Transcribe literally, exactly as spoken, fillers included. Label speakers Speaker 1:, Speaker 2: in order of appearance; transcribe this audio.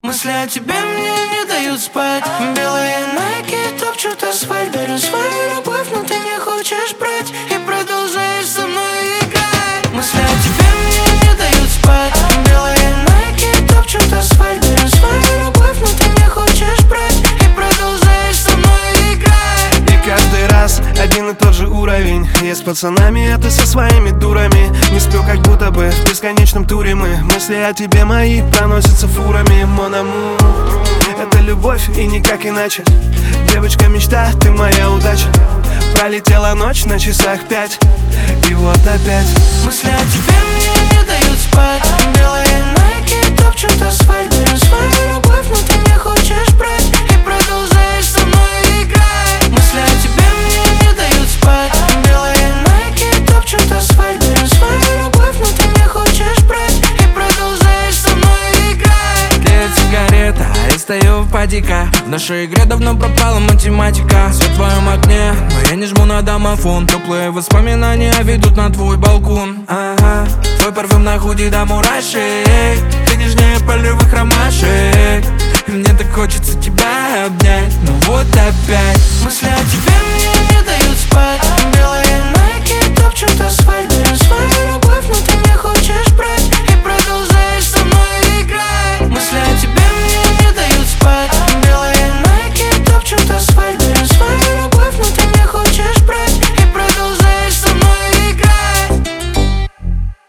Speaker 1: Мысли о тебе мне не дают спать. Белые найки топчут асфальт. Дарю свою любовь, но ты не хочешь брать и продолжаешь со мной играть. Мысли о тебе мне не дают спать. Белые найки топчут асфальт. Дарю свою любовь, но ты не хочешь брать и продолжаешь со мной играть.
Speaker 2: И каждый раз один и тот же уровень. Я с пацанами, а ты со своими дурами. Не сплю, как будто бы в бесконечном туре мы. Мысли о тебе мои проносятся фурами. Mon amour, это любовь и никак иначе. Девочка мечта, ты моя удача. Пролетела ночь на часах пять, и вот опять.
Speaker 1: Мысли о тебе мне не дают спать. Белые найки топчут асфальт. Дарю свою любовь, но ты не хочешь брать и продолжаешь со мной играть. Мысли о тебе мне не дают спать. Белые найки топчут асфальт. Дарю свою любовь, но ты не хочешь брать и продолжаешь со мной играть.
Speaker 3: Тлеет сигарета, а я стою в падика. В нашей игре давно пропала математика. Свет в твоем окне, но я не жму на домофон. Теплые воспоминания ведут на твой балкон. Ага, твой парфюм на худи до мурашек. Ты нежнее полевых ромашек. Мне так хочется тебя обнять, но вот опять.
Speaker 1: Мысли о